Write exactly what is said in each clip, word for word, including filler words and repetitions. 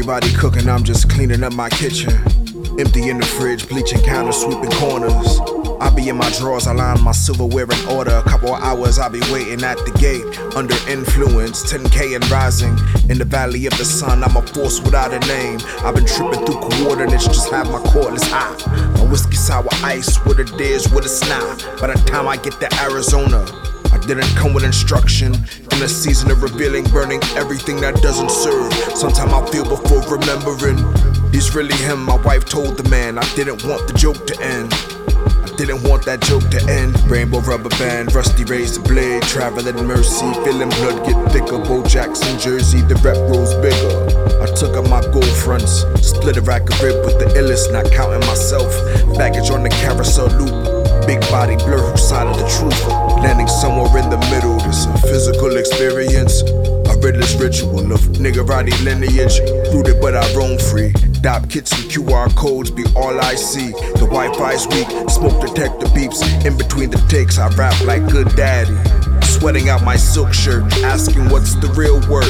Everybody cooking, I'm just cleaning up my kitchen. Empty in the fridge, bleaching counters, sweeping corners. I be in my drawers, I line my silverware in order. A couple of hours, I be waiting at the gate. Under influence, ten K and rising. In the valley of the sun, I'm a force without a name. I've been tripping through coordinates, just have my cordless high. My whiskey sour ice, with a diz, with a snap. By the time I get to Arizona, I didn't come with instruction. In a season of revealing, burning everything that doesn't serve. Sometime I feel before remembering. He's really him, my wife told the man. I didn't want the joke to end. I didn't want that joke to end. Rainbow rubber band, rusty razor blade. Traveling mercy, feeling blood get thicker. Bo Jackson jersey, the rep rolls bigger. I took up my gold fronts, split a rack of rib with the illest, not counting myself. Baggage on the carousel loop. Big body blur, whose side of the truth? Landing somewhere in the middle, this a physical experience. A riddler's ritual of niggerati lineage. Rooted but I roam free. Dop kits and Q R codes be all I see. The Wi-Fi's weak, smoke detector beeps. In between the takes, I rap like good daddy. Sweating out my silk shirt, asking what's the real work.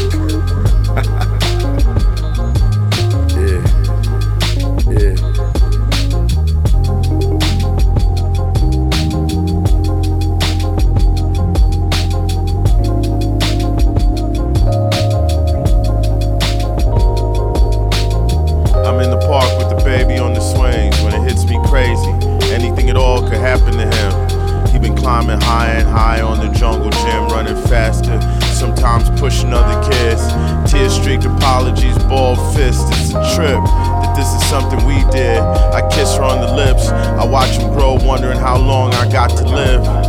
Yeah, yeah. I'm in the park with the baby on the swings. When it hits me crazy, anything at all could happen to him. He been climbing higher and higher on the jungle gym, running faster, sometimes pushing other kids. Tear-streaked apologies, bald fists. It's a trip that this is something we did. I kiss her on the lips, I watch him grow, wondering how long I got to live.